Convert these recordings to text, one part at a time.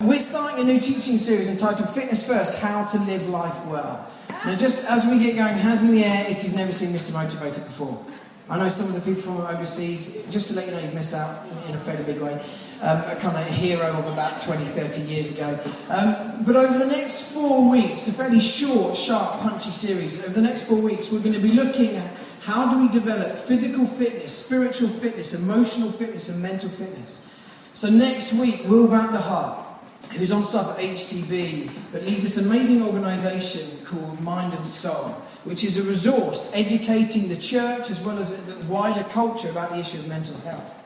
We're starting a new teaching series entitled Fitness First, How to Live Life Well. Now, just as we get going, hands in the air if you've never seen Mr. Motivated before. I know some of the people from overseas, just to let you know you've missed out in a fairly big way, a kind of hero of about 20, 30 years ago. But over the next 4 weeks, a fairly short, sharp, punchy series, over the next 4 weeks we're going to be looking at how do we develop physical fitness, spiritual fitness, emotional fitness and mental fitness. So next week, Will van der Haar, who's on staff at HTB, but leads this amazing organisation called Mind and Soul, which is a resource educating the church as well as the wider culture about the issue of mental health.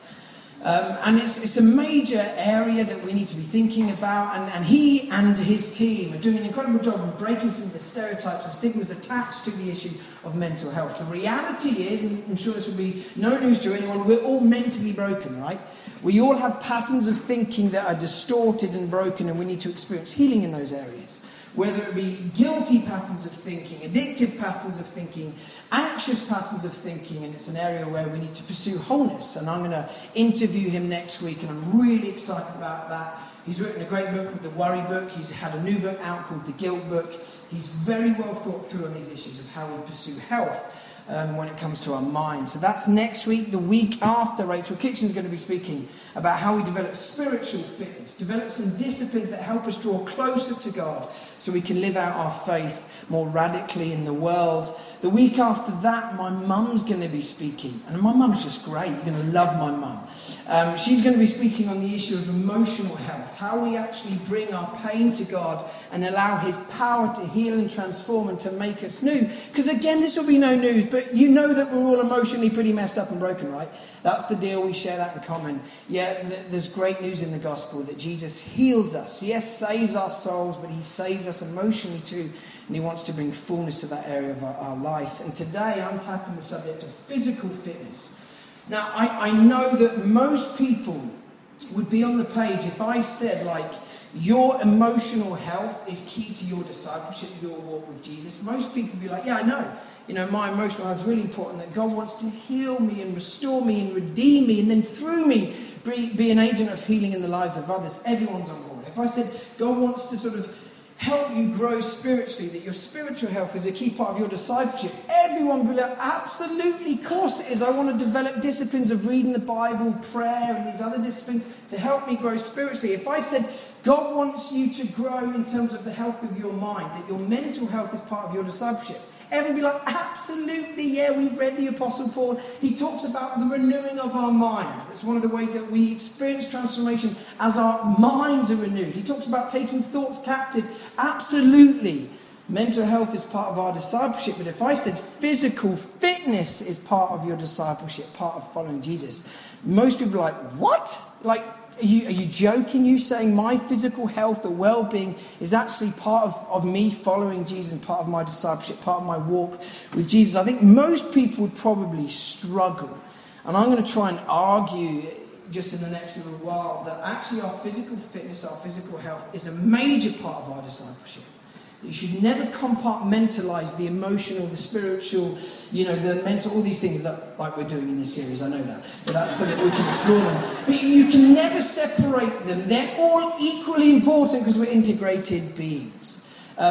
And it's a major area that we need to be thinking about, and he and his team are doing an incredible job of breaking some of the stereotypes and stigmas attached to the issue of mental health. The reality is, and I'm sure this will be no news to anyone, we're all mentally broken, right? We all have patterns of thinking that are distorted and broken, and we need to experience healing in those areas. Whether it be guilty patterns of thinking, addictive patterns of thinking, anxious patterns of thinking, and it's an area where we need to pursue wholeness. And I'm going to interview him next week, and I'm really excited about that. He's written a great book called The Worry Book. He's had a new book out called The Guilt Book. He's very well thought through on these issues of how we pursue health when it comes to our mind. So that's next week. The week after, Rachel Kitchen's going to be speaking about how we develop spiritual fitness, develop some disciplines that help us draw closer to God so we can live out our faith more radically in the world. The week after that, my mum's going to be speaking. And my mum's just great. You're going to love my mum. She's going to be speaking on the issue of emotional health, how we actually bring our pain to God and allow his power to heal and transform and to make us new. Because again, this will be no news, but you know that we're all emotionally pretty messed up and broken, right? That's the deal. We share that in common. Yeah, there's great news in the gospel that Jesus heals us. Yes, saves our souls, but he saves us emotionally too. And he wants to bring fullness to that area of our life. And today I'm tackling the subject of physical fitness. Now, I know that most people would be on the page if I said, like, your emotional health is key to your discipleship, your walk with Jesus. Most people would be like, yeah, I know. You know, my emotional health is really important, that God wants to heal me and restore me and redeem me, and then through me be an agent of healing in the lives of others. Everyone's on board. If I said God wants to sort of help you grow spiritually, that your spiritual health is a key part of your discipleship, everyone will be like, absolutely, of course it is. I want to develop disciplines of reading the Bible, prayer, and these other disciplines to help me grow spiritually. If I said God wants you to grow in terms of the health of your mind, that your mental health is part of your discipleship, everyone will be like, absolutely, yeah, we've read the Apostle Paul. He talks about the renewing of our mind. That's one of the ways that we experience transformation as our minds are renewed. He talks about taking thoughts captive. Absolutely. Mental health is part of our discipleship. But if I said physical fitness is part of your discipleship, part of following Jesus, most people are like, what? Like, are you joking? You saying my physical health or well-being is actually part of me following Jesus and part of my discipleship, part of my walk with Jesus? I think most people would probably struggle. And I'm going to try and argue just in the next little while that actually our physical fitness, our physical health is a major part of our discipleship. You should never compartmentalize the emotional, the spiritual, the mental, all these things that, like we're doing in this series, I know that. But that's so that we can explore them. But you can never separate them. They're all equally important because we're integrated beings.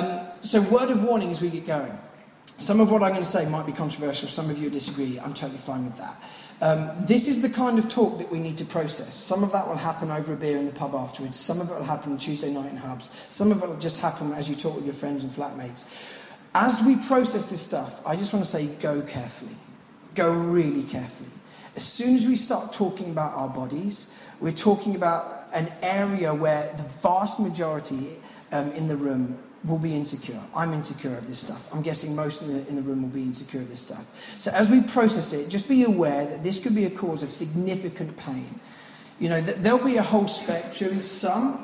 So word of warning as we get going. Some of what I'm going to say might be controversial. Some of you disagree. I'm totally fine with that. This is the kind of talk that we need to process. Some of that will happen over a beer in the pub afterwards. Some of it will happen Tuesday night in Hubs. Some of it will just happen as you talk with your friends and flatmates. As we process this stuff, I just want to say go carefully. Go really carefully. As soon as we start talking about our bodies, we're talking about an area where the vast majority in the room will be insecure. I'm insecure of this stuff. I'm guessing most in the room will be insecure of this stuff. So as we process it, just be aware that this could be a cause of significant pain. There'll be a whole spectrum. Some,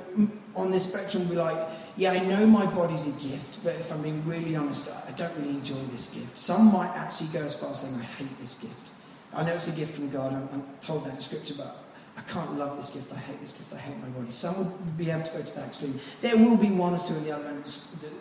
on this spectrum will be like, yeah, I know my body's a gift, but if I'm being really honest, I don't really enjoy this gift. Some might actually go as far as saying, I hate this gift. I know it's a gift from God. I'm told that in Scripture, but I can't love this gift, I hate this gift, I hate my body. Some would be able to go to that extreme. There will be one or two on the other end of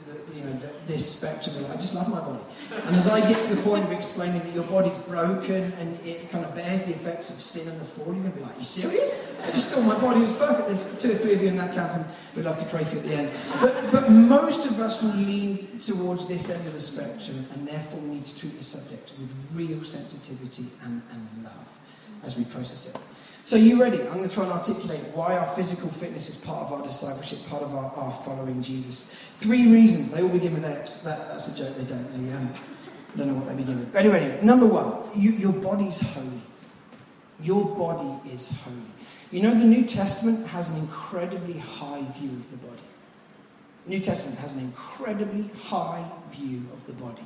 this spectrum. I just love my body. And as I get to the point of explaining that your body's broken and it kind of bears the effects of sin and the fall, you're going to be like, are you serious? I just thought my body was perfect. There's 2 or 3 of you in that camp and we'd love to pray for you at the end. But most of us will lean towards this end of the spectrum, and therefore we need to treat the subject with real sensitivity and love as we process it. So you ready? I'm going to try and articulate why our physical fitness is part of our discipleship, part of our following Jesus. 3 reasons. They all begin with X. That's a joke, they don't. I don't know what they begin with. But anyway, number 1, your body's holy. Your body is holy. You know, the New Testament has an incredibly high view of the body. The New Testament has an incredibly high view of the body.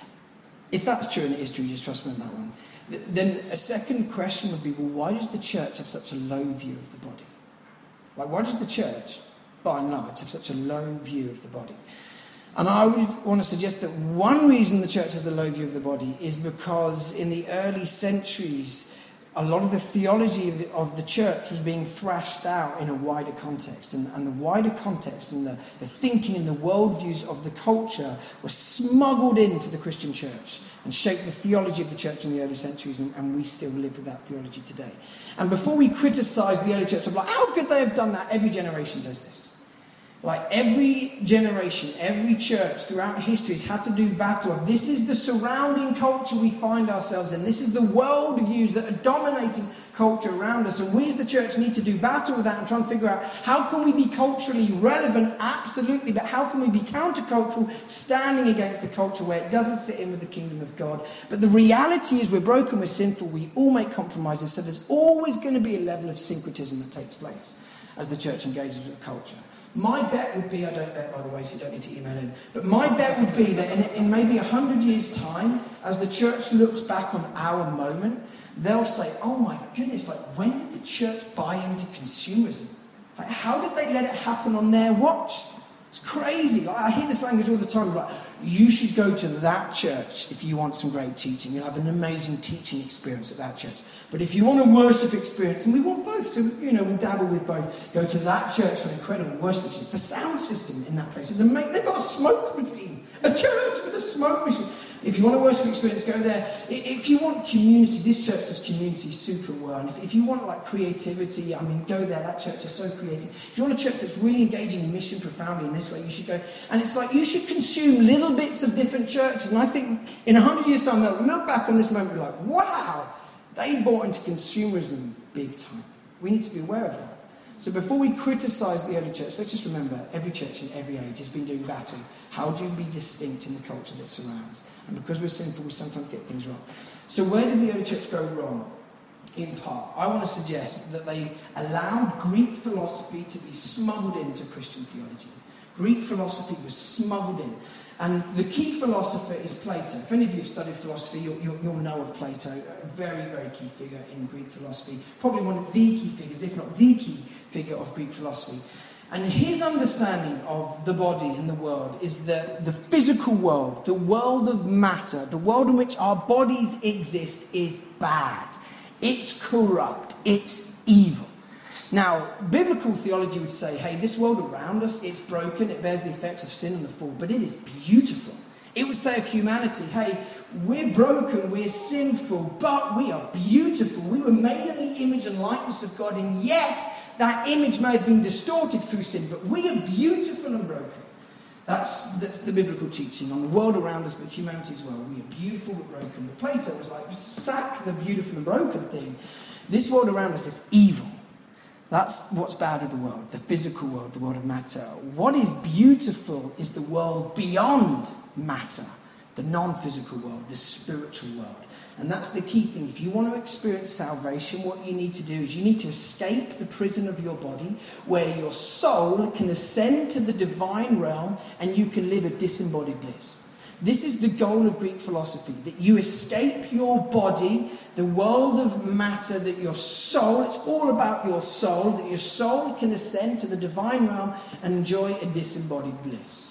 If that's true, and it is true, just trust me on that one, then a second question would be, well, why does the church have such a low view of the body? Like, why does the church, by and large, have such a low view of the body? And I would want to suggest that one reason the church has a low view of the body is because in the early centuries, a lot of the theology of the church was being thrashed out in a wider context. And the wider context and the thinking and the worldviews of the culture were smuggled into the Christian church and shaped the theology of the church in the early centuries, and we still live with that theology today. And before we criticise the early church, I'm like, how could they have done that? Every generation does this. Like every generation, every church throughout history has had to do battle of this is the surrounding culture we find ourselves in. This is the worldviews that are dominating culture around us. And we as the church need to do battle with that and try and figure out how can we be culturally relevant, absolutely, but how can we be countercultural, standing against the culture where it doesn't fit in with the kingdom of God. But the reality is we're broken, we're sinful, we all make compromises, so there's always going to be a level of syncretism that takes place as the church engages with culture. My bet would be, I don't bet by the way, so you don't need to email in, but my bet would be that in maybe 100 years' time, as the church looks back on our moment, they'll say, oh my goodness, like when did the church buy into consumerism? Like how did they let it happen on their watch? It's crazy. Like, I hear this language all the time, like, you should go to that church if you want some great teaching. You'll have an amazing teaching experience at that church. But if you want a worship experience, and we want both, so, we dabble with both, go to that church for an incredible worship experience. The sound system in that place is amazing. They've got a smoke machine. A church with a smoke machine. If you want a worship experience, go there. If you want community, this church does community super well. And if you want like creativity, go there. That church is so creative. If you want a church that's really engaging in mission profoundly in this way, you should go. And it's like you should consume little bits of different churches. And I think in 100 years' time, they'll look back on this moment and be like, wow, they bought into consumerism big time. We need to be aware of that. So before we criticise the early church, let's just remember every church in every age has been doing battle. How do you be distinct in the culture that surrounds? And because we're sinful, we sometimes get things wrong. So where did the early church go wrong? In part, I want to suggest that they allowed Greek philosophy to be smuggled into Christian theology. Greek philosophy was smuggled in. And the key philosopher is Plato. If any of you have studied philosophy, you'll know of Plato, a very, very key figure in Greek philosophy. Probably one of the key figures, if not the key figure of Greek philosophy. And his understanding of the body and the world is that the physical world, the world of matter, the world in which our bodies exist is bad. It's corrupt. It's evil. Now, biblical theology would say, hey, this world around us, it's broken, it bears the effects of sin and the fall, but it is beautiful. It would say of humanity, hey, we're broken, we're sinful, but we are beautiful. We were made in the image and likeness of God, and yes, that image may have been distorted through sin, but we are beautiful and broken. That's the biblical teaching on the world around us, but humanity as well. We are beautiful but broken. But Plato was like, sack the beautiful and broken thing. This world around us is evil. That's what's bad of the world, the physical world, the world of matter. What is beautiful is the world beyond matter, the non-physical world, the spiritual world. And that's the key thing. If you want to experience salvation, what you need to do is you need to escape the prison of your body, where your soul can ascend to the divine realm and you can live a disembodied bliss. This is the goal of Greek philosophy, that you escape your body, the world of matter, that your soul, it's all about your soul, that your soul can ascend to the divine realm and enjoy a disembodied bliss.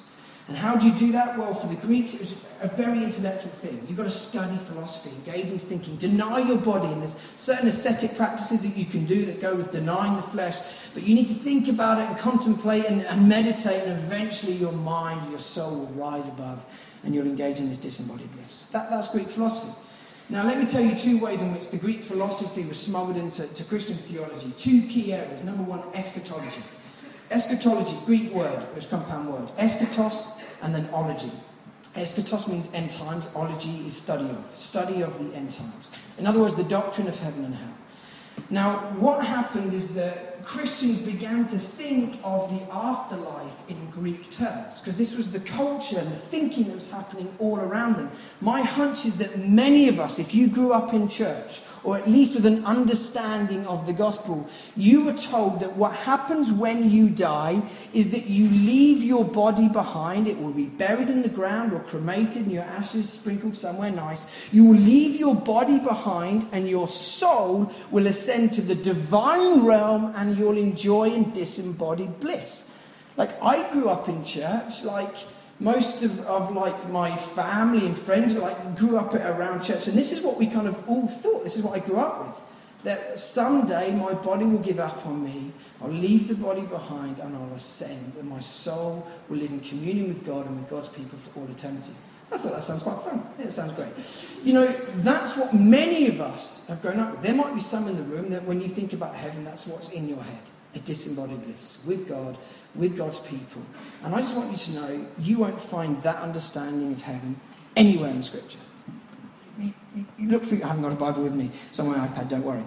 And how do you do that? Well, for the Greeks, it was a very intellectual thing. You've got to study philosophy, engage in thinking, deny your body, and there's certain ascetic practices that you can do that go with denying the flesh, but you need to think about it and contemplate and meditate, and eventually your mind, your soul will rise above, and you'll engage in this disembodied bliss. That's Greek philosophy. Now, let me tell you two ways in which the Greek philosophy was smuggled into Christian theology. Two key areas. Number one, eschatology. Eschatology, Greek word, it's a compound word. Eschatos and then ology. Eschatos means end times. Ology is study of the end times. In other words, the doctrine of heaven and hell. Now, what happened is that Christians began to think of the afterlife in Greek terms, because this was the culture and the thinking that was happening all around them. My hunch is that many of us, if you grew up in church, or at least with an understanding of the gospel, you were told that what happens when you die is that you leave your body behind. It will be buried in the ground or cremated and your ashes sprinkled somewhere nice. You will leave your body behind and your soul will ascend to the divine realm and you'll enjoy in disembodied bliss. Like, I grew up in church, like most of like my family and friends grew up around church, and this is what we kind of all thought. This is what I grew up with. That someday my body will give up on me, I'll leave the body behind and I'll ascend, and my soul will live in communion with God and with God's people for all eternity. I thought that sounds quite fun. Yeah, it sounds great. You know, that's what many of us have grown up with. There might be some in the room that when you think about heaven, that's what's in your head. A disembodied bliss with God, with God's people. And I just want you to know, you won't find that understanding of heaven anywhere in Scripture. You look through, I haven't got a Bible with me, it's on my iPad, don't worry.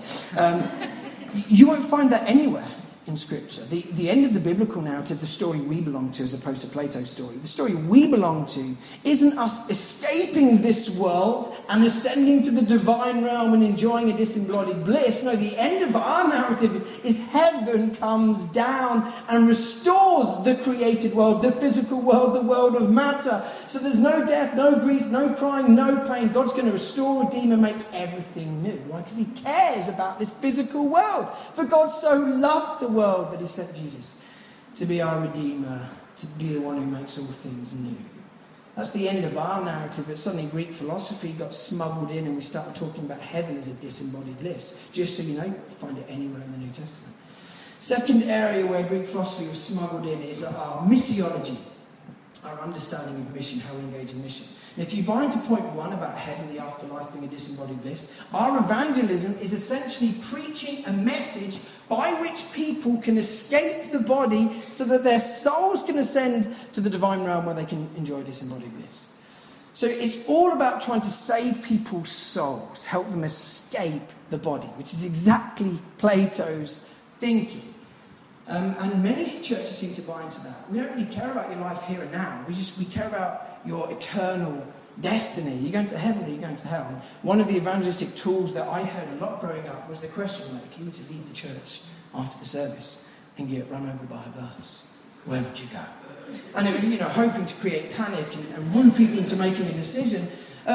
You won't find that anywhere in Scripture. The end of the biblical narrative, the story we belong to as opposed to Plato's story, the story we belong to isn't us escaping this world and ascending to the divine realm and enjoying a disembodied bliss. No, the end of our narrative is heaven comes down and restores the created world, the physical world, the world of matter. So there's no death, no grief, no crying, no pain. God's going to restore, redeem, and make everything new. Why? Because he cares about this physical world. For God so loved the world that he sent Jesus to be our Redeemer, to be the one who makes all things new. That's the end of our narrative, but suddenly Greek philosophy got smuggled in and we started talking about heaven as a disembodied bliss. Just so you know, you won't find it anywhere in the New Testament. Second area where Greek philosophy was smuggled in is our missiology, our understanding of mission, how we engage in mission. And if you buy into point one about heaven, the afterlife being a disembodied bliss, our evangelism is essentially preaching a message by which people can escape the body so that their souls can ascend to the divine realm where they can enjoy disembodied bliss. So it's all about trying to save people's souls, help them escape the body, which is exactly Plato's thinking. And many churches seem to buy into that. We don't really care about your life here and now. We care about your eternal destiny. You're going to heaven or you're going to hell. And one of the evangelistic tools that I heard a lot growing up was the question, like, if you were to leave the church after the service and get run over by a bus, where would you go? And it was, hoping to create panic and woo people into making a decision.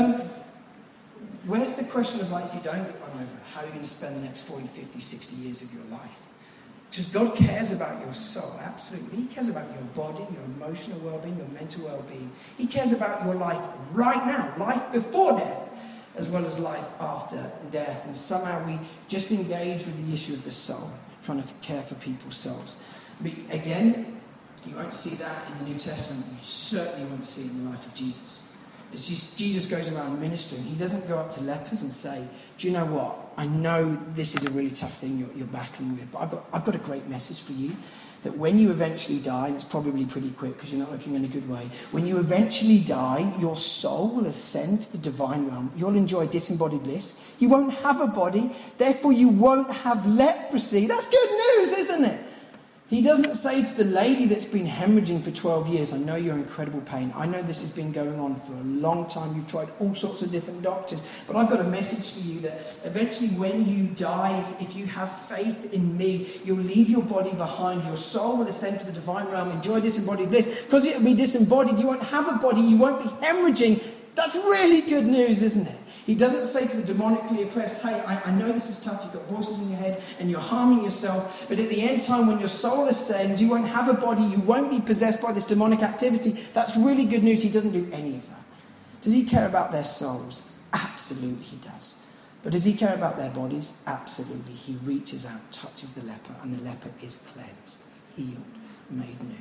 Where's the question of, like, if you don't get run over, how are you going to spend the next 40, 50, 60 years of your life? Because God cares about your soul, absolutely. He cares about your body, your emotional well-being, your mental well-being. He cares about your life right now, life before death, as well as life after death. And somehow we just engage with the issue of the soul, trying to care for people's souls. But again, you won't see that in the New Testament. You certainly won't see it in the life of Jesus. It's just Jesus goes around ministering. He doesn't go up to lepers and say, do you know what? I know this is a really tough thing you're battling with, but I've got a great message for you. That when you eventually die, and it's probably pretty quick because you're not looking in a good way, when you eventually die, your soul will ascend to the divine realm. You'll enjoy disembodied bliss. You won't have a body, therefore you won't have leprosy. That's good news, isn't it? He doesn't say to the lady that's been hemorrhaging for 12 years, I know you're in incredible pain. I know this has been going on for a long time. You've tried all sorts of different doctors. But I've got a message for you that eventually when you die, if you have faith in me, you'll leave your body behind. Your soul will ascend to the divine realm, enjoy disembodied bliss. Because it'll be disembodied, you won't have a body, you won't be hemorrhaging. That's really good news, isn't it? He doesn't say to the demonically oppressed, hey, I know this is tough, you've got voices in your head and you're harming yourself, but at the end time when your soul ascends, you won't have a body, you won't be possessed by this demonic activity. That's really good news. He doesn't do any of that. Does he care about their souls? Absolutely he does. But does he care about their bodies? Absolutely. He reaches out, touches the leper, and the leper is cleansed, healed, made new.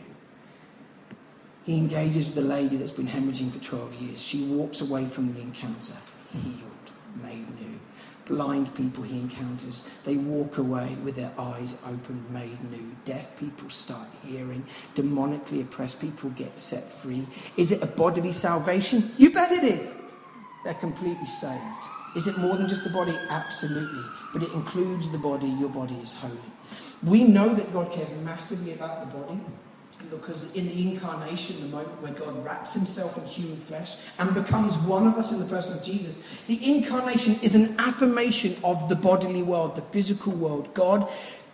He engages with the lady that's been hemorrhaging for 12 years. She walks away from the encounter, healed, made new. Blind people he encounters, they walk away with their eyes open, made new. Deaf people start hearing. Demonically oppressed people get set free. Is it a bodily salvation? You bet it is. They're completely saved. Is it more than just the body? Absolutely. But it includes the body. Your body is holy. We know that God cares massively about the body, because in the incarnation, the moment where God wraps himself in human flesh and becomes one of us in the person of Jesus, the incarnation is an affirmation of the bodily world, the physical world. God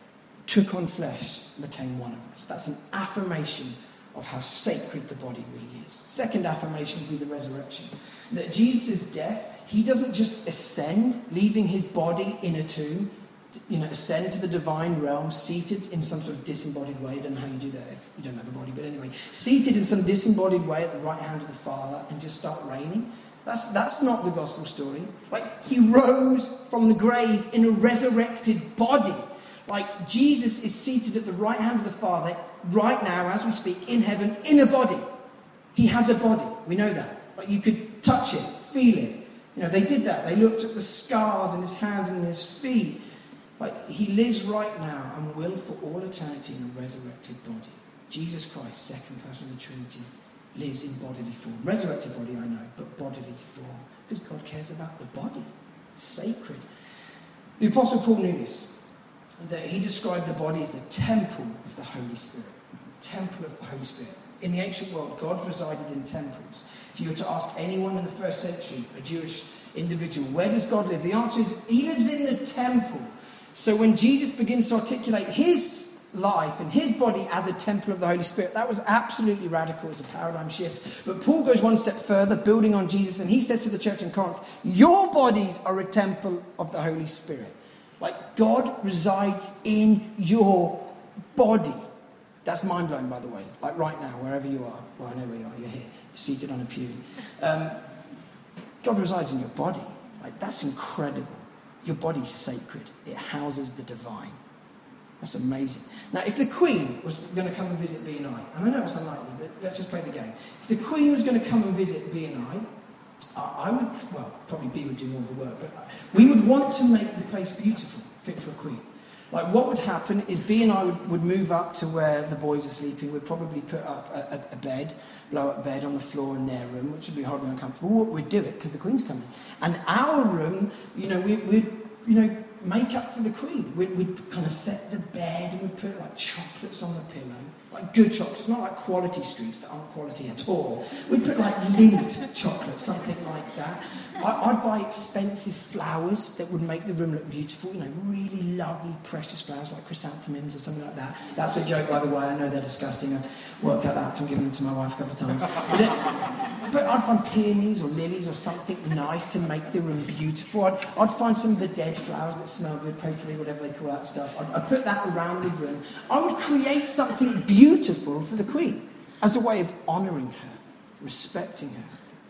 took on flesh, became one of us. That's an affirmation of how sacred the body really is. Second affirmation would be the resurrection. That Jesus' death, he doesn't just ascend, leaving his body in a tomb, ascend to the divine realm, seated in some sort of disembodied way. I don't know how you do that if you don't have a body, but anyway, seated in some disembodied way at the right hand of the Father and just start reigning. That's not the gospel story. Like, he rose from the grave in a resurrected body. Like, Jesus is seated at the right hand of the Father right now, as we speak, in heaven, in a body. He has a body. We know that. Like, you could touch it, feel it. They did that. They looked at the scars in his hands and in his feet. Like, he lives right now and will for all eternity in a resurrected body. Jesus Christ, second person of the Trinity, lives in bodily form. Resurrected body, I know, but bodily form. Because God cares about the body. It's sacred. The Apostle Paul knew this, that he described the body as the temple of the Holy Spirit. Temple of the Holy Spirit. In the ancient world, God resided in temples. If you were to ask anyone in the first century, a Jewish individual, where does God live? The answer is, he lives in the temple. So when Jesus begins to articulate his life and his body as a temple of the Holy Spirit, that was absolutely radical. It's a paradigm shift. But Paul goes one step further, building on Jesus, and he says to the church in Corinth, your bodies are a temple of the Holy Spirit. Like, God resides in your body. That's mind-blowing, by the way. Like, right now, wherever you are. Well, I know where you are. You're here. You're seated on a pew. God resides in your body. Like, that's incredible. Your body's sacred. It houses the divine. That's amazing. Now, if the Queen was going to come and visit B&I, and I know it's unlikely, but let's just play the game. If the Queen was going to come and visit B&I, I would, well, probably B would do more of the work, but we would want to make the place beautiful, fit for a Queen. Like, what would happen is B&I would move up to where the boys are sleeping. We'd probably put up a bed, blow up a bed on the floor in their room, which would be horribly uncomfortable. We'd do it because the Queen's coming. And our room, we'd make up for the Queen. We'd kind of set the bed and we'd put like chocolates on the pillow. Like good chocolates, not like quality streets that aren't quality at all. We'd put like Lindt chocolates, something like that. I'd buy expensive flowers that would make the room look beautiful, really lovely, precious flowers like chrysanthemums or something like that. That's a joke, by the way. I know they're disgusting. I've worked out that from giving them to my wife a couple of times. But I'd find peonies or lilies or something nice to make the room beautiful. I'd find some of the dead flowers that smell good, potpourri, whatever they call that stuff. I'd put that around the room. I would create something beautiful for the Queen as a way of honouring her, respecting her.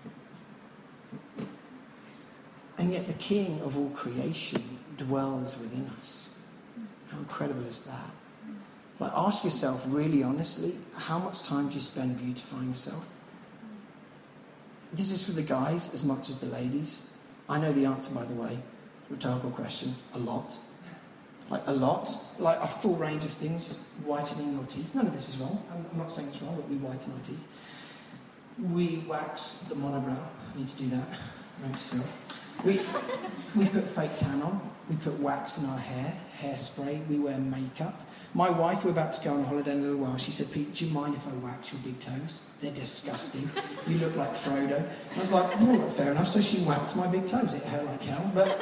And yet the King of all creation dwells within us. How incredible is that? Like, ask yourself really honestly, how much time do you spend beautifying yourself? This is for the guys as much as the ladies. I know the answer, by the way. Rhetorical question. A lot. Like, a lot. Like, a full range of things. Whitening your teeth. None of this is wrong. I'm not saying it's wrong, but we whiten our teeth. We wax the monobrow. I need to do that. Note to self. We put fake tan on. We put wax in our hair, hairspray. We wear makeup. My wife, we're about to go on holiday in a little while. She said, Pete, do you mind if I wax your big toes? They're disgusting. You look like Frodo. And I was like, oh, fair enough. So she waxed my big toes. It hurt like hell. But,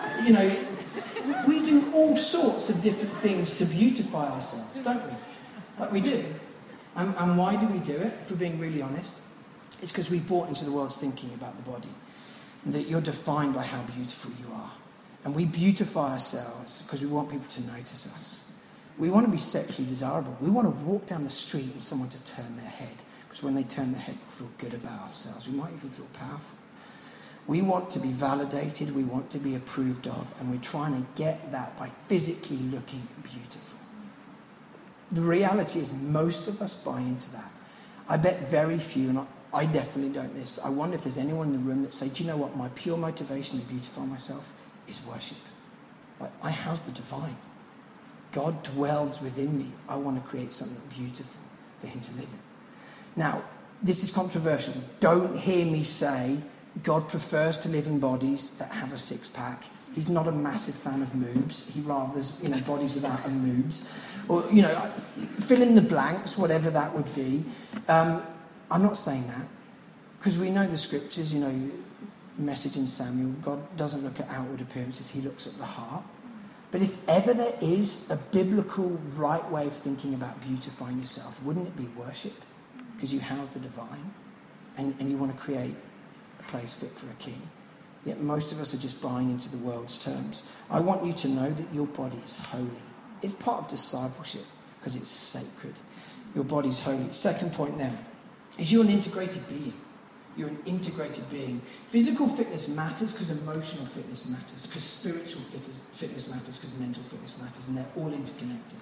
we do all sorts of different things to beautify ourselves, don't we? Like, we do. And why do we do it, if we're being really honest? It's because we've bought into the world's thinking about the body. that you're defined by how beautiful you are. And we beautify ourselves because we want people to notice us. We want to be sexually desirable. We want to walk down the street and someone to turn their head, because when they turn their head, we'll feel good about ourselves. We might even feel powerful. We want to be validated. We want to be approved of. And we're trying to get that by physically looking beautiful. The reality is most of us buy into that. I bet very few, and I definitely don't this. I wonder if there's anyone in the room that say, do you know what? My pure motivation to beautify myself is worship. Like, I house the divine. God dwells within me. I want to create something beautiful for him to live in. Now, this is controversial. Don't hear me say God prefers to live in bodies that have a six-pack. He's not a massive fan of moobs. He rather, bodies without a moobs. Or, fill in the blanks, whatever that would be. I'm not saying that. Because we know the scriptures, message in Samuel, God doesn't look at outward appearances, he looks at the heart. But if ever there is a biblical right way of thinking about beautifying yourself, wouldn't it be worship? Because you house the divine and you want to create a place fit for a king. Yet most of us are just buying into the world's terms. I want you to know that your body is holy. It's part of discipleship because it's sacred. Your body's holy. Second point then is you're an integrated being. You're an integrated being. Physical fitness matters because emotional fitness matters, because spiritual fitness matters, because mental fitness matters, and they're all interconnected.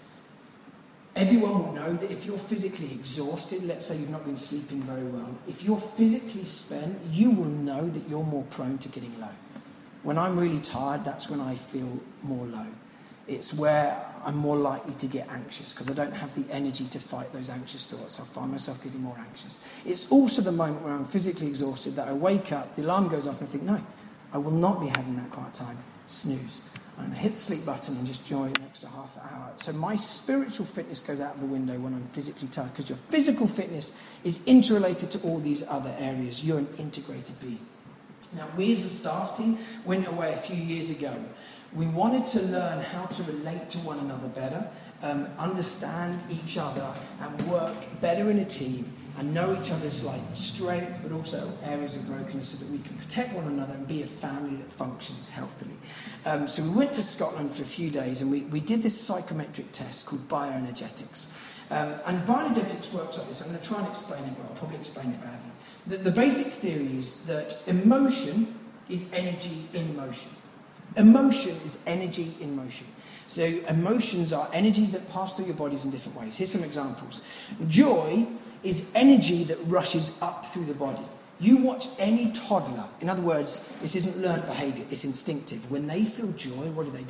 Everyone will know that if you're physically exhausted, let's say you've not been sleeping very well, if you're physically spent, you will know that you're more prone to getting low. When I'm really tired, that's when I feel more low. It's where I'm more likely to get anxious because I don't have the energy to fight those anxious thoughts. I find myself getting more anxious. It's also the moment where I'm physically exhausted that I wake up, the alarm goes off and I think, no, I will not be having that quiet time. Snooze. I'm going to hit the sleep button and just enjoy an extra half an hour. So my spiritual fitness goes out of the window when I'm physically tired, because your physical fitness is interrelated to all these other areas. You're an integrated being. Now, we as a staff team went away a few years ago. We wanted to learn how to relate to one another better, understand each other and work better in a team and know each other's strength but also areas of brokenness so that we can protect one another and be a family that functions healthily. So we went to Scotland for a few days and we did this psychometric test called bioenergetics. And bioenergetics works like this. I'm going to try and explain it, but I'll probably explain it badly. The basic theory is that emotion is energy in motion. Emotion is energy in motion. So emotions are energies that pass through your bodies in different ways. Here's some examples. Joy is energy that rushes up through the body. You watch any toddler. In other words, this isn't learned behaviour, it's instinctive. When they feel joy, what do?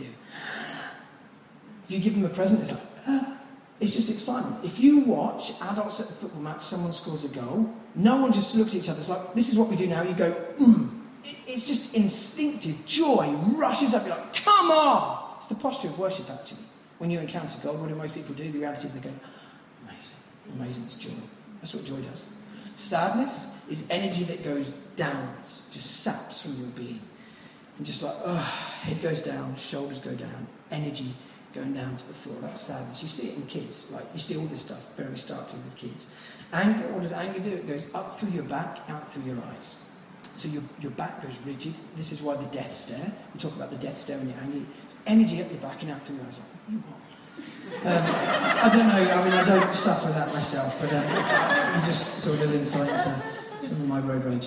If you give them a present, it's like, it's just excitement. If you watch adults at a football match, someone scores a goal, no one just looks at each other. It's like, this is what we do now. You go, It's just instinctive. Joy rushes up. You're like, come on! It's the posture of worship, actually. When you encounter God, what do most people do? The reality is they go, amazing. Amazing, it's joy. That's what joy does. Sadness is energy that goes downwards, just saps from your being. And just head goes down, shoulders go down, energy going down to the floor. That's sadness. You see it in kids. You see all this stuff very starkly with kids. Anger, what does anger do? It goes up through your back, out through your eyes. So your back goes rigid. This is why the death stare. We talk about the death stare when you're angry. Energy up your back and out through your eyes. Like, what? I don't know. I don't suffer that myself, but you just saw a little insight into some of my road rage.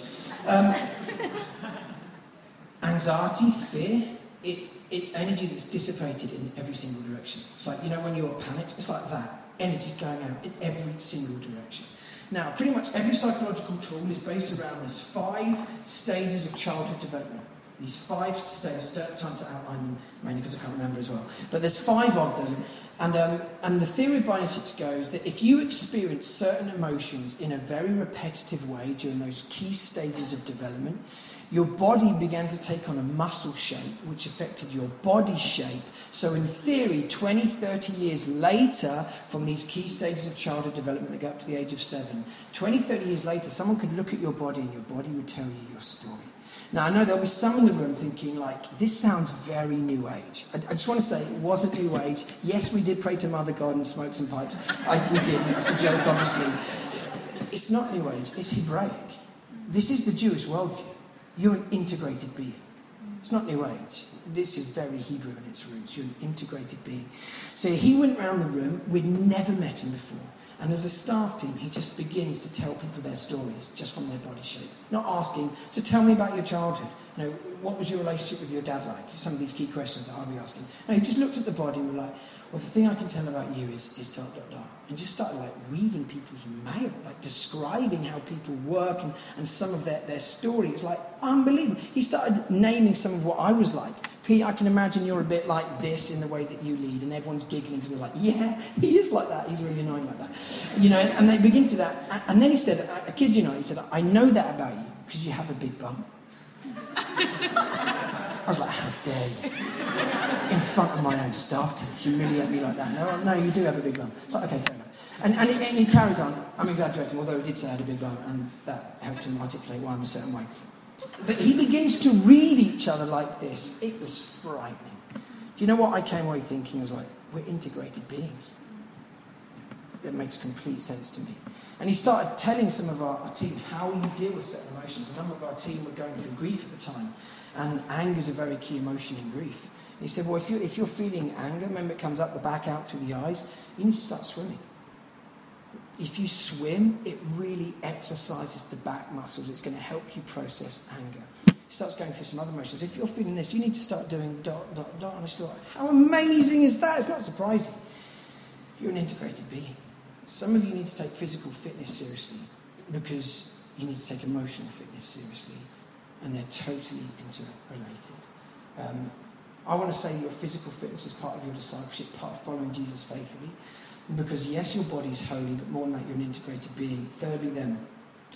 Anxiety, fear, it's energy that's dissipated in every single direction. It's like, when you're panicked, it's like that. Energy going out in every single direction. Now, pretty much every psychological tool is based around this 5 stages of childhood development. These 5 stages, I don't have time to outline them, mainly because I can't remember as well. But there's 5 of them. And the theory of bioenergetics goes that if you experience certain emotions in a very repetitive way during those key stages of development, your body began to take on a muscle shape which affected your body shape. So in theory, 20, 30 years later, from these key stages of childhood development that go up to the age of 7, 20, 30 years later, someone could look at your body and your body would tell you your story. Now, I know there'll be some in the room thinking, this sounds very New Age. I just want to say it wasn't New Age. Yes, we did pray to Mother God and smoke some pipes. We did. It's a joke, obviously. It's not New Age. It's Hebraic. This is the Jewish worldview. You're an integrated being. It's not New Age. This is very Hebrew in its roots. You're an integrated being. So he went round the room. We'd never met him before. And as a staff team, he just begins to tell people their stories, just from their body shape. Not asking, so tell me about your childhood. What was your relationship with your dad like? Some of these key questions that I'll be asking. No, he just looked at the body and was like, well, the thing I can tell about you is ... And just started reading people's mail, describing how people work and some of their story. It was unbelievable. He started naming some of what I was like. Pete, I can imagine you're a bit like this in the way that you lead, and everyone's giggling because they're like, yeah, he is like that. He's really annoying like that. And they begin to that. And then he said, I kid you not, he said, I know that about you because you have a big bum. I was like, how dare you? In front of my own staff to humiliate me like that. No, you do have a big bum. It's like, okay, fair enough. And he carries on. I'm exaggerating, although he did say I had a big bum, and that helped him articulate why I'm a certain way. But he begins to read each other like this. It was frightening. Do you know what I came away thinking? I was like, we're integrated beings. It makes complete sense to me. And he started telling some of our team how you deal with certain emotions. A number of our team were going through grief at the time. And anger is a very key emotion in grief. And he said, well, if you're feeling anger, remember it comes up the back, out through the eyes, you need to start swimming. If you swim, it really exercises the back muscles. It's going to help you process anger. He starts going through some other emotions. If you're feeling this, you need to start doing ... And I just thought, how amazing is that? It's not surprising. You're an integrated being. Some of you need to take physical fitness seriously because you need to take emotional fitness seriously. And they're totally interrelated. I want to say your physical fitness is part of your discipleship, part of following Jesus faithfully. Because yes, your body is holy, but more than that, you're an integrated being. Thirdly then,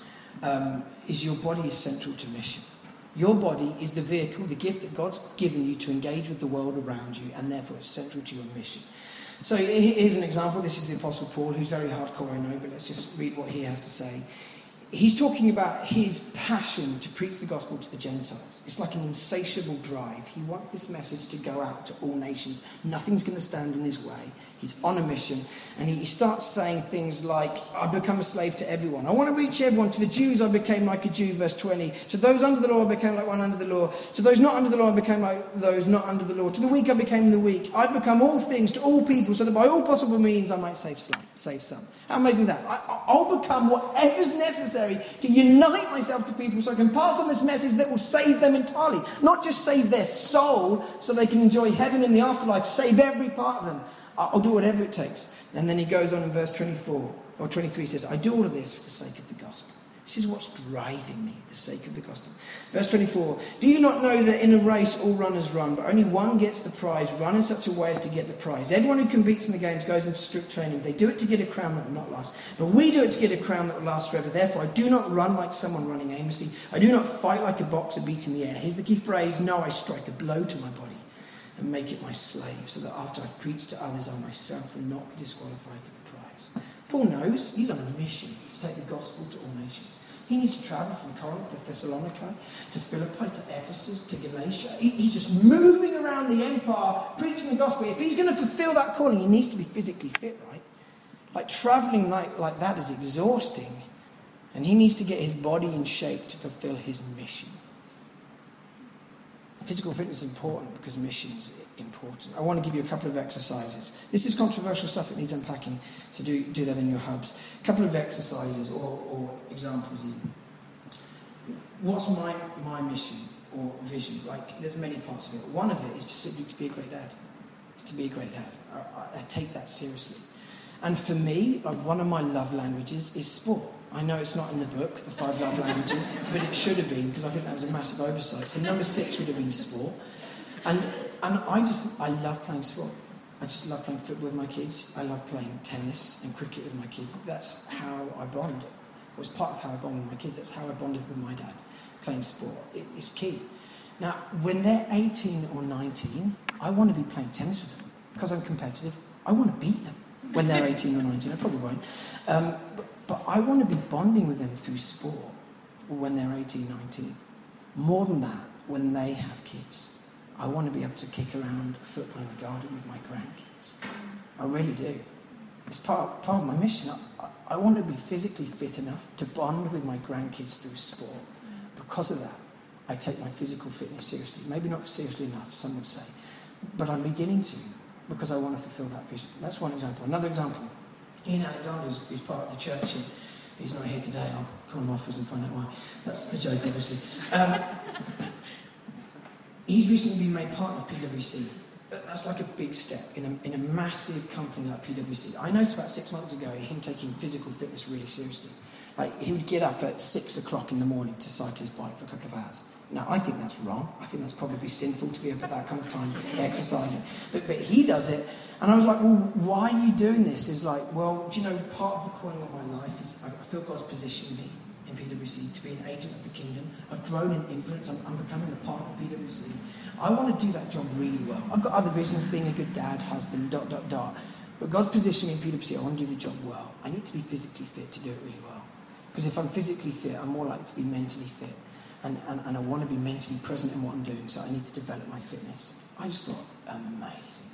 is your body is central to mission. Your body is the vehicle, the gift that God's given you to engage with the world around you, and therefore it's central to your mission. So here's an example. This is the Apostle Paul, who's very hardcore, I know, but let's just read what he has to say. He's talking about his passion to preach the gospel to the Gentiles. It's like an insatiable drive. He wants this message to go out to all nations. Nothing's going to stand in his way. He's on a mission. And he starts saying things like, I've become a slave to everyone. I want to reach everyone. To the Jews I became like a Jew, verse 20. To those under the law I became like one under the law. To those not under the law I became like those not under the law. To the weak I became the weak. I've become all things to all people so that by all possible means I might save some. How amazing is that? I'll become whatever's necessary to unite myself to people so I can pass on this message that will save them entirely. Not just save their soul so they can enjoy heaven in the afterlife, save every part of them. I'll do whatever it takes. And then he goes on in verse 24 or 23, says, I do all of this for the sake of the gospel. This is what's driving me, the sake of the gospel. Verse 24, do you not know that in a race all runners run, but only one gets the prize? Run in such a way as to get the prize. Everyone who competes in the games goes into strict training. They do it to get a crown that will not last. But we do it to get a crown that will last forever. Therefore, I do not run like someone running aimlessly. I do not fight like a boxer beating the air. Here's the key phrase, no, I strike a blow to my body and make it my slave, so that after I've preached to others, I myself will not be disqualified for the prize. Paul knows he's on a mission to take the gospel to all nations. He needs to travel from Corinth to Thessalonica, to Philippi, to Ephesus, to Galatia. He's just moving around the empire, preaching the gospel. If he's going to fulfill that calling, he needs to be physically fit, right? Like travelling like that is exhausting. And he needs to get his body in shape to fulfill his mission. Physical fitness is important because mission is important. I want to give you a couple of exercises. This is controversial stuff that needs unpacking, so do that in your hubs. A couple of exercises or examples even. What's my mission or vision? Like, there's many parts of it. One of it is just simply to be a great dad. It's to be a great dad. I take that seriously. And for me, like, one of my love languages is sport. I know it's not in the book, the 5 love languages, but it should have been, because I think that was a massive oversight. So number 6 would have been sport. And I love playing sport. I just love playing football with my kids. I love playing tennis and cricket with my kids. That's how I bond. It was part of how I bond with my kids. That's how I bonded with my dad, playing sport. It's key. Now, when they're 18 or 19, I want to be playing tennis with them, because I'm competitive. I want to beat them when they're 18 or 19. I probably won't. But I want to be bonding with them through sport when they're 18, 19. More than that, when they have kids, I want to be able to kick around football in the garden with my grandkids. I really do. It's part of my mission. I want to be physically fit enough to bond with my grandkids through sport. Because of that, I take my physical fitness seriously. Maybe not seriously enough, some would say. But I'm beginning to, because I want to fulfill that vision. That's one example. Another example, Ian Alexander is part of the church, and he's not here today. I'll call him afterwards and find out why. That's a joke, obviously. He's recently been made part of PwC. That's like a big step in a massive company like PwC. I noticed about 6 months ago him taking physical fitness really seriously. Like, he would get up at 6 o'clock in the morning to cycle his bike for a couple of hours. Now, I think that's wrong. I think that's probably sinful to be up at that kind of time exercising. But he does it. And I was like, well, why are you doing this? It's like, well, do you know, part of the calling of my life is I feel God's positioned me in PwC to be an agent of the kingdom. I've grown in influence. I'm becoming a part of PwC. I want to do that job really well. I've got other visions, being a good dad, husband, ... But God's positioned me in PwC. I want to do the job well. I need to be physically fit to do it really well. Because if I'm physically fit, I'm more likely to be mentally fit. And I want to be mentally present in what I'm doing, so I need to develop my fitness. I just thought, amazing.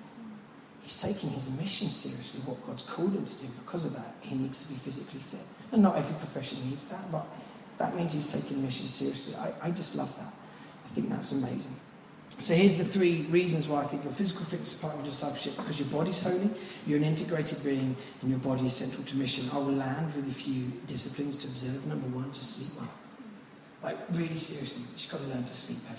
He's taking his mission seriously, what God's called him to do. Because of that, he needs to be physically fit. And not every profession needs that, but that means he's taking mission seriously. I just love that. I think that's amazing. So here's the 3 reasons why I think your physical fitness is part of your discipleship. Because your body's holy, you're an integrated being, and your body is central to mission. I will land with a few disciplines to observe. Number 1, just sleep well. Like, really seriously, you've just got to learn to sleep better.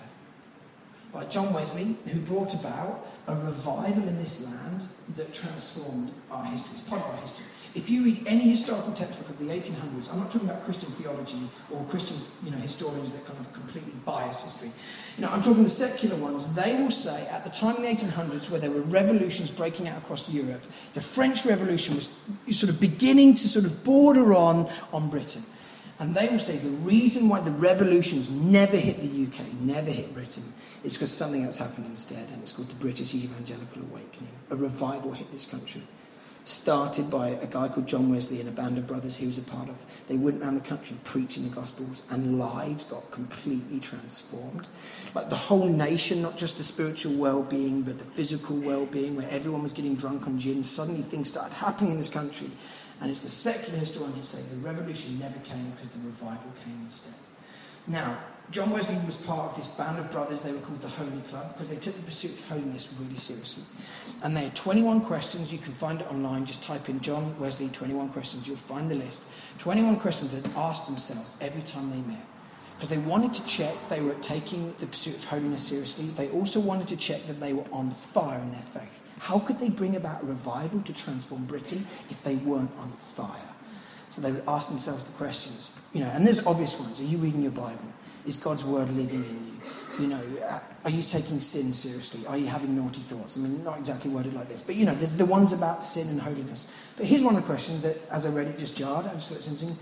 Like John Wesley, who brought about a revival in this land that transformed our history. It's part of our history. If you read any historical textbook of the 1800s, I'm not talking about Christian theology or Christian, historians that kind of completely bias history. I'm talking the secular ones. They will say at the time in the 1800s, where there were revolutions breaking out across Europe, the French Revolution was sort of beginning to sort of border on Britain. And they will say the reason why the revolutions never hit the UK, never hit Britain, is because something else happened instead, and it's called the British Evangelical Awakening. A revival hit this country, started by a guy called John Wesley and a band of brothers he was a part of. They went around the country preaching the Gospels, and lives got completely transformed. Like the whole nation, not just the spiritual well-being, but the physical well-being, where everyone was getting drunk on gin. Suddenly things started happening in this country. And it's the secular historians who say the revolution never came because the revival came instead. Now, John Wesley was part of this band of brothers. They were called the Holy Club because they took the pursuit of holiness really seriously. And they had 21 questions. You can find it online. Just type in John Wesley 21 questions. You'll find the list. 21 questions they'd asked themselves every time they met. Because they wanted to check they were taking the pursuit of holiness seriously. They also wanted to check that they were on fire in their faith. How could they bring about a revival to transform Britain if they weren't on fire? So they would ask themselves the questions. And there's obvious ones. Are you reading your Bible? Is God's word living in you? Are you taking sin seriously? Are you having naughty thoughts? I mean, not exactly worded like this. But, there's the ones about sin and holiness. But here's one of the questions that, as I read it, just jarred. I just thought it's interesting.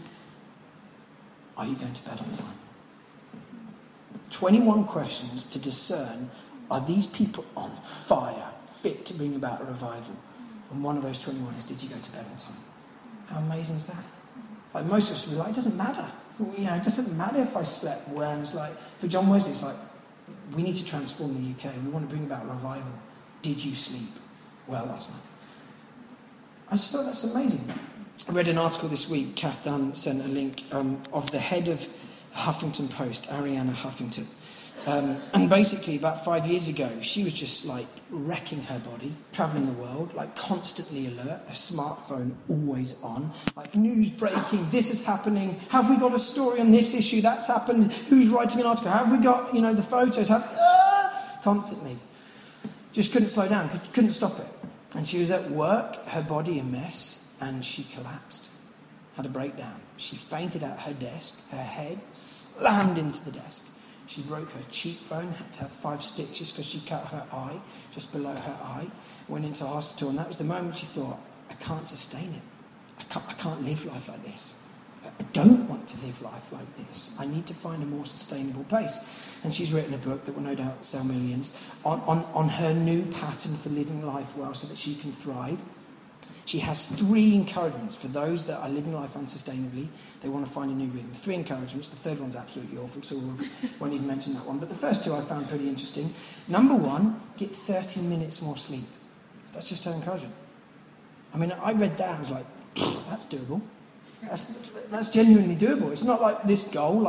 Are you going to bed on time? 21 questions to discern, are these people on fire, fit to bring about a revival? And one of those 21 is, did you go to bed on time? How amazing is that? Like, most of us will be like, it doesn't matter. It doesn't matter if I slept well. And it's like, for John Wesley, it's like, we need to transform the UK. We want to bring about revival. Did you sleep well last night? I just thought that's amazing. I read an article this week. Kath Dunn sent a link of the head of Huffington Post, Arianna Huffington. And basically, about 5 years ago, she was just like wrecking her body, travelling the world, like constantly alert, her smartphone always on, like news breaking, this is happening, have we got a story on this issue, that's happened, who's writing an article, have we got, the photos, constantly. Just couldn't slow down, couldn't stop it. And she was at work, her body a mess, and she collapsed, had a breakdown. She fainted at her desk, her head slammed into the desk. She broke her cheekbone, had to have 5 stitches because she cut her eye, just below her eye, went into hospital, and that was the moment she thought, I can't sustain it. I can't live life like this. I don't want to live life like this. I need to find a more sustainable pace. And she's written a book that will no doubt sell millions on her new pattern for living life well so that she can thrive. She has 3 encouragements for those that are living life unsustainably. They want to find a new rhythm. 3 encouragements. The third one's absolutely awful, so we won't even mention that one. But the first 2 I found pretty interesting. Number 1, get 30 minutes more sleep. That's just her encouragement. I mean, I read that, I was like, that's doable. That's genuinely doable. It's not like this goal, like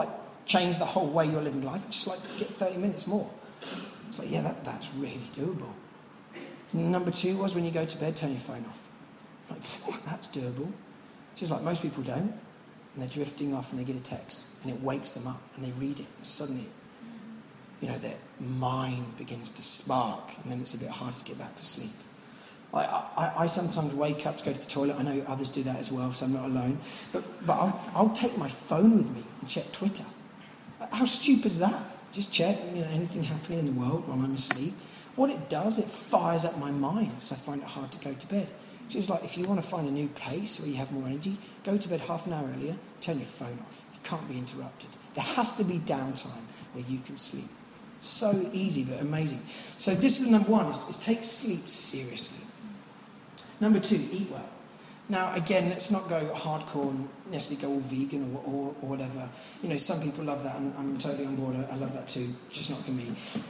change the whole way you're living life, just like get 30 minutes more. It's like, yeah, that's really doable. Number 2 was when you go to bed, turn your phone off. Like, oh, that's doable. Just like most people don't. And they're drifting off and they get a text and it wakes them up and they read it. And suddenly, their mind begins to spark and then it's a bit harder to get back to sleep. I sometimes wake up to go to the toilet. I know others do that as well, so I'm not alone. But I'll take my phone with me and check Twitter. How stupid is that? Just check anything happening in the world while I'm asleep. What it does, it fires up my mind, so I find it hard to go to bed. So it's like if you want to find a new pace where you have more energy, go to bed half an hour earlier, turn your phone off. You can't be interrupted. There has to be downtime where you can sleep. So easy, but amazing. So discipline number 1 is take sleep seriously. Number 2, eat well. Now, again, let's not go hardcore and necessarily go all vegan or whatever. Some people love that, and I'm totally on board. I love that too, just not for me.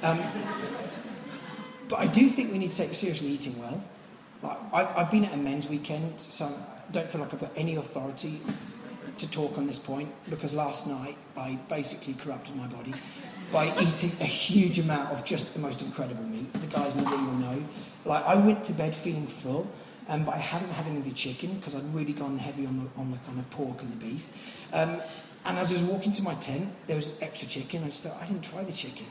But I do think we need to take seriously eating well. I've been at a men's weekend, so I don't feel like I've got any authority to talk on this point, because last night I basically corrupted my body by eating a huge amount of just the most incredible meat. The guys in the room will know. I went to bed feeling full, but I hadn't had any of the chicken because I'd really gone heavy on the kind of pork and the beef. And as I was walking to my tent, there was extra chicken. I just thought, I didn't try the chicken.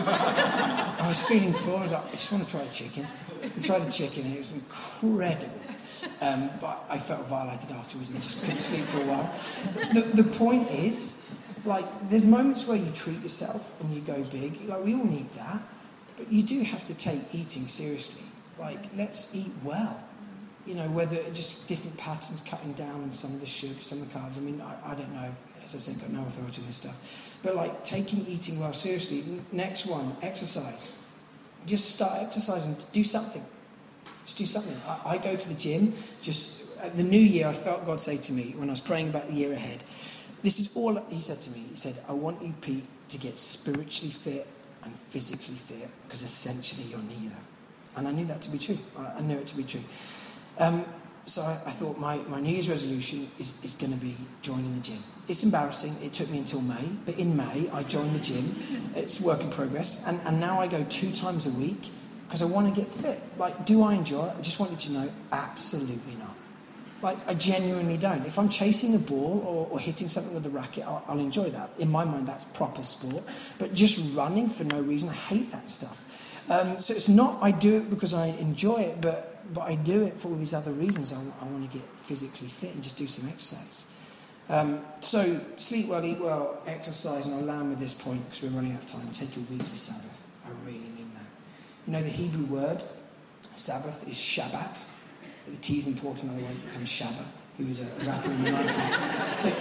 I was feeling full. I was like, I just want to try the chicken. I tried the chicken and it was incredible. But I felt violated afterwards and just couldn't sleep for a while. The point is, there's moments where you treat yourself and you go big. We all need that. But you do have to take eating seriously. Let's eat well. Whether just different patterns, cutting down on some of the sugar, some of the carbs. I mean, I don't know. As I said, got no authority on this stuff. But taking eating well seriously. Next one, exercise. Just start exercising. Do something. Just do something. I go to the gym. Just at the new year, I felt God say to me when I was praying about the year ahead. This is all he said to me. He said, I want you, Pete, to get spiritually fit and physically fit, because essentially you're neither. And I knew that to be true. I knew it to be true. So I thought my New Year's resolution is going to be joining the gym. It's embarrassing. It took me until May. But in May, I joined the gym. It's work in progress. And now I go 2 times a week because I want to get fit. Do I enjoy it? I just want you to know, absolutely not. I genuinely don't. If I'm chasing a ball or hitting something with a racket, I'll enjoy that. In my mind, that's proper sport. But just running for no reason, I hate that stuff. So it's not I do it because I enjoy it, but I do it for all these other reasons. I want to get physically fit and just do some exercise. So sleep well, eat well, exercise, and I'll land with this point because we're running out of time. Take your weekly Sabbath. I really mean that. The Hebrew word Sabbath is Shabbat. The T is important, otherwise it becomes Shabba, who was a rapper in the 90s. So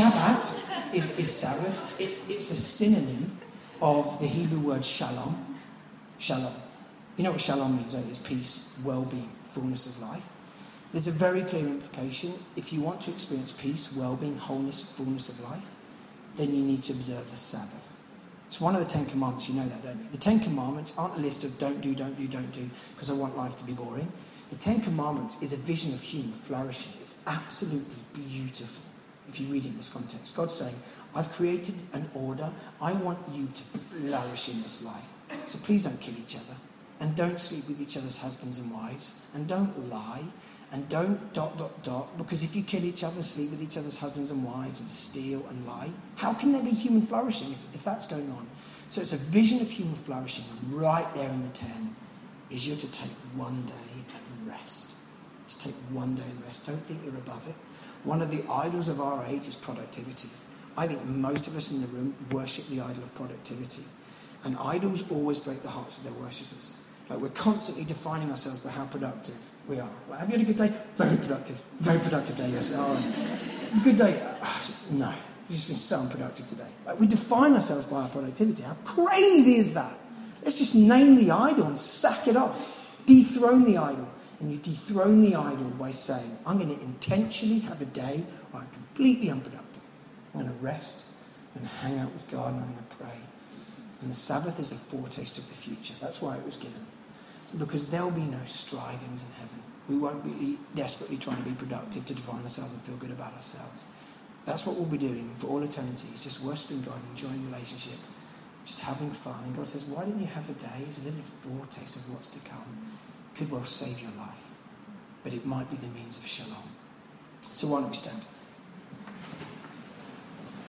Shabbat is Sabbath. It's a synonym of the Hebrew word Shalom. Shalom. You know what shalom means, don't you? It's peace, well-being, fullness of life. There's a very clear implication. If you want to experience peace, well-being, wholeness, fullness of life, then you need to observe the Sabbath. It's one of the 10 Commandments, you know that, don't you? The 10 Commandments aren't a list of don't do, because I want life to be boring. The 10 Commandments is a vision of human flourishing. It's absolutely beautiful if you read it in this context. God's saying, I've created an order. I want you to flourish in this life. So please don't kill each other. And don't sleep with each other's husbands and wives. And don't lie. And don't ... Because if you kill each other, sleep with each other's husbands and wives, and steal and lie, how can there be human flourishing if that's going on? So it's a vision of human flourishing. And right there in the 10 is you're to take one day and rest. Just take one day and rest. Don't think you're above it. One of the idols of our age is productivity. I think most of us in the room worship the idol of productivity. And idols always break the hearts of their worshippers. We're constantly defining ourselves by how productive we are. Have you had a good day? Very productive. Very productive day, yes. Oh, good day? No. You've just been so unproductive today. We define ourselves by our productivity. How crazy is that? Let's just name the idol and sack it off. Dethrone the idol. And you dethrone the idol by saying, I'm going to intentionally have a day where I'm completely unproductive. I'm going to rest. I'm going to hang out with God, and I'm going to pray. And the Sabbath is a foretaste of the future. That's why it was given. Because there will be no strivings in heaven. We won't be desperately trying to be productive to define ourselves and feel good about ourselves. That's what we'll be doing for all eternity. It's just worshipping God, enjoying relationship, just having fun. And God says, why didn't you have a day as a little foretaste of what's to come? Could well save your life, but it might be the means of shalom. So why don't we stand?